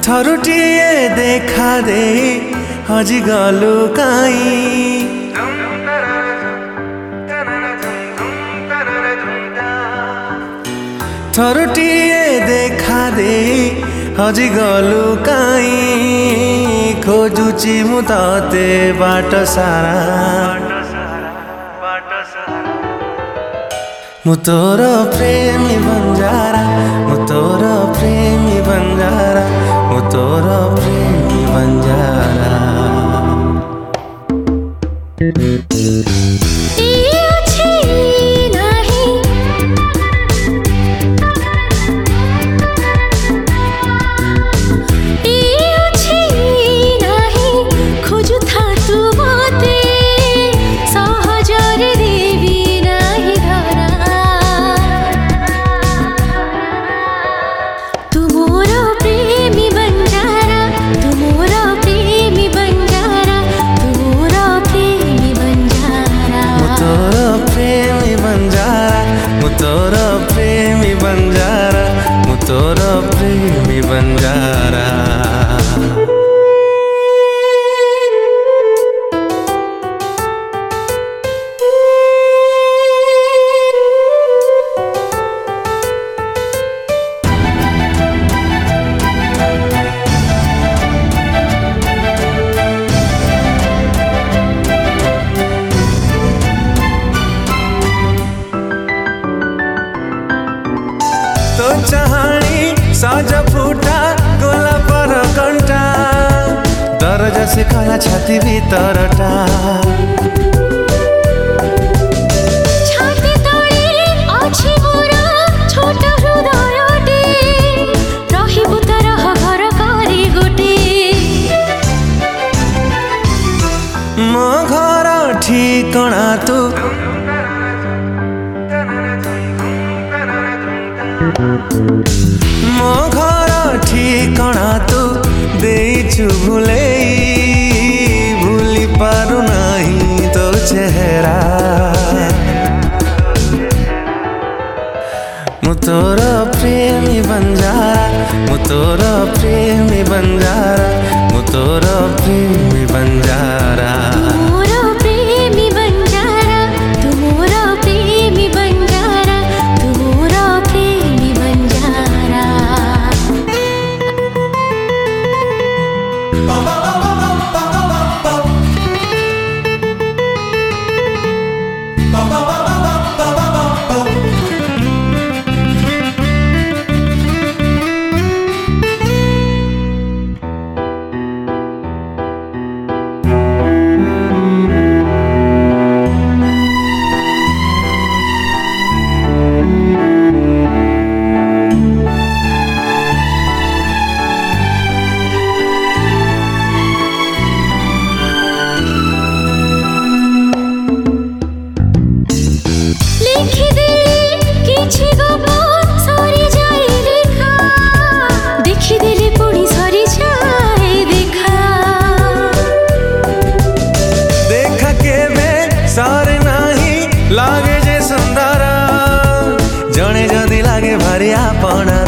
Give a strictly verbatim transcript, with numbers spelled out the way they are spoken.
थरुटिए देखा दे हजी गलु काई थरुटिए देखा दे हजी गलु काई खोजुची मु तते बाट सारा मु तोर प्रेमी बंजारा मु तोर प्रेमी बंजारा मु तोर प्रेमी बंजारा तोर प्रेमी बंजारा मु तोर प्रेमी बंजारा तो चाहनी साज फूटा गोला पर कंटा दरज से कला छाती भीतरटा छाती तळे अछि मोर छोट हृदयटे रहिबु तरह घर करी गोटे मो घर ठिकणा तू मो घर ठिकणा तू देइछु भुलेई भूली पारु नहीं तो चेहरा मु तोर प्रेमी बंजारा मु तोर प्रेमी बंजारा मु तोर प्रेमी बंजारा लागे जे सुंदर जने जदि लागे भारी आपना